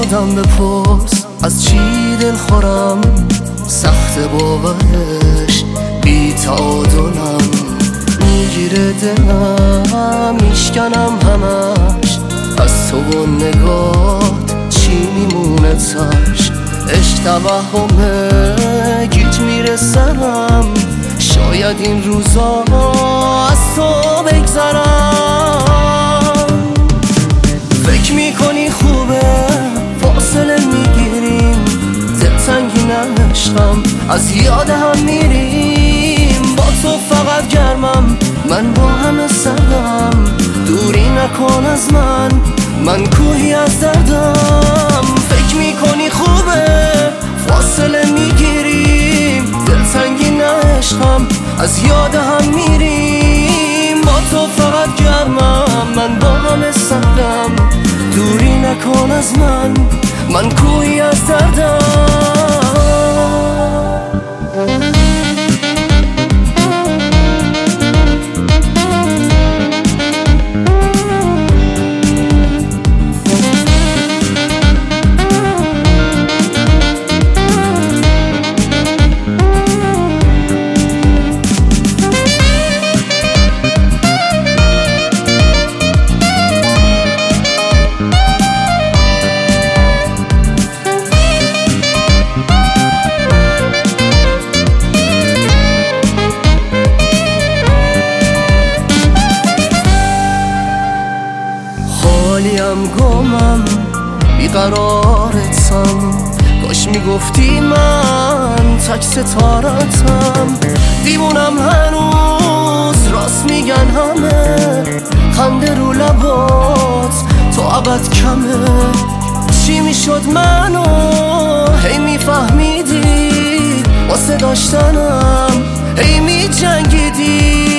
آدم بپرس از چی دل خورم، سخت باورش بی تعادلم، میگیره دلم میشکنم همش، از تو و نگات چی میمونه تاش، عشق توهمه گیج میره سرم، شاید این روزا از تو بگذرم. فکر میکنی خوبه فاصله میگیریم، دلتنگی نشتم از یاد هم میریم، با تو فقط گرمم من با همه سردم، دوری نکن از من کوهی از دردم. فکر میکنی خوبه فاصله میگیریم، دلتنگی نشتم از یاد هم میریم، با تو فقط گرمم من با همه سردم، دوری نکن از من کوهی از دردم. حالیم گمم بیقرارتم، کاش میگفتی من تک ستارتم، دیوونم هنوز راست میگن همه، خنده رو لبات تو ابد کمه، چی میشد منو هی میفهمیدی، واسه داشتنم هی میجنگیدی.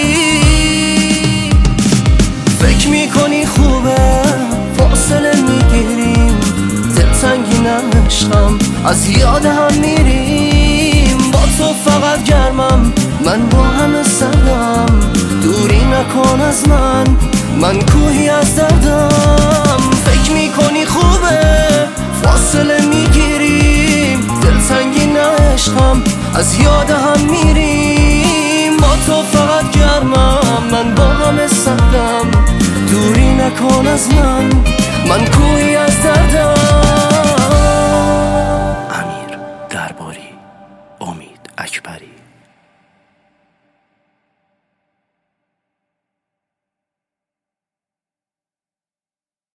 فکر میکنی خوبه فاصله میگیریم، دلتنگی نشتم از یاد هم میریم، با تو فقط گرمم من با همه سردم، دوری نکن از من کوهی از دردم. فکر میکنی خوبه فاصله میگیریم، دلتنگی نشتم از یاد هم میریم، با تو فقط گرمم من با همه سردم، دوری نکن از من کوهی